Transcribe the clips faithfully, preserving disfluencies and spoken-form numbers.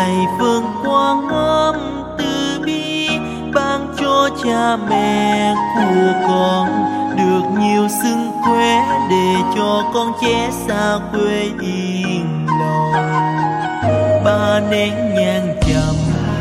lạy phương quang âm từ bi, ban cho cha mẹ của con được nhiều xưng khỏe, để cho con trẻ xa quê yên lòng. Ba nén nhang trầm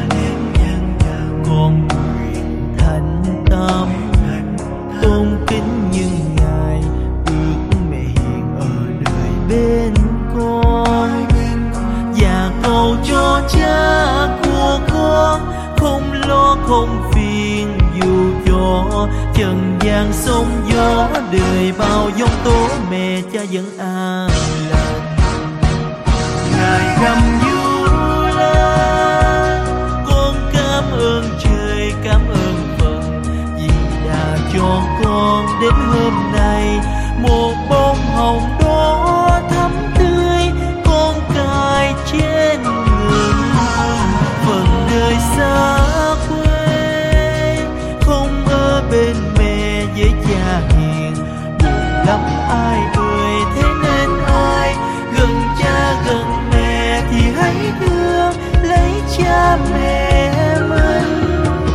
con nguyện thành tâm, tôn kính những ngài ước mẹ hiện ở đời bên con, và cầu cho cha của con không lo không phiền, dù cho trần gian sóng gió đời bao giông tố, mẹ cha vẫn an lành. Ngài rằm Vu Lan, con cảm ơn trời, cảm ơn Phật vì đã cho con đến hôm nay một bông hồng đỏ thắm tươi, con cài trên người. Phần đời xa quê không ở bên mẹ với cha hiền, buồn lắm ai ơi, thế nên ai gần cha gần mẹ thì hãy thương lấy cha mẹ mình.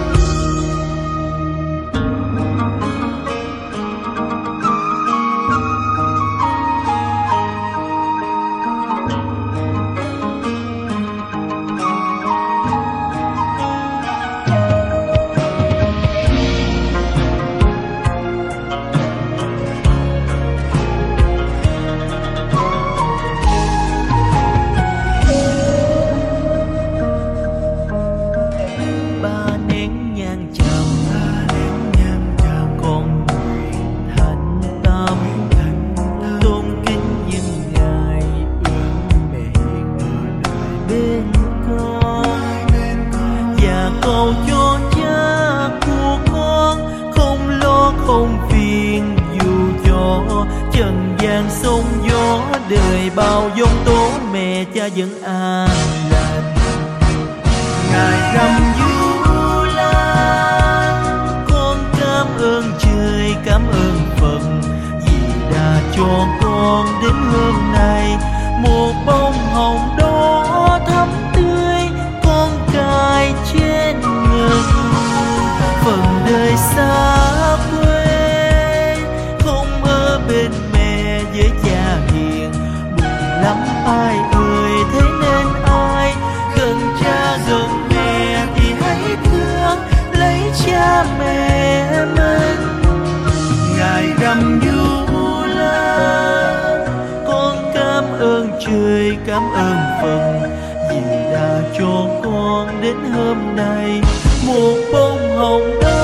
Cầu cho cha của con không lo không phiền, dù cho trần gian sóng gió đời bao giông tố, mẹ cha vẫn an lành. Ngài rằm Vu Lan, con cảm ơn trời, cảm ơn Phật vì đã cho con đến hôm nay một bông hồng đỏ thắm tươi, con cài trên ngực. Phần đời xa quê không ở bên mẹ với cha hiền, buồn lắm ai ơi, thế nên ai gần cha gần mẹ thì hãy thương lấy cha mẹ mình. Ngài rằm Vu Lan, con cảm ơn trời, cảm ơn Phật vì đã cho con đến hôm nay một bông hồng đỏ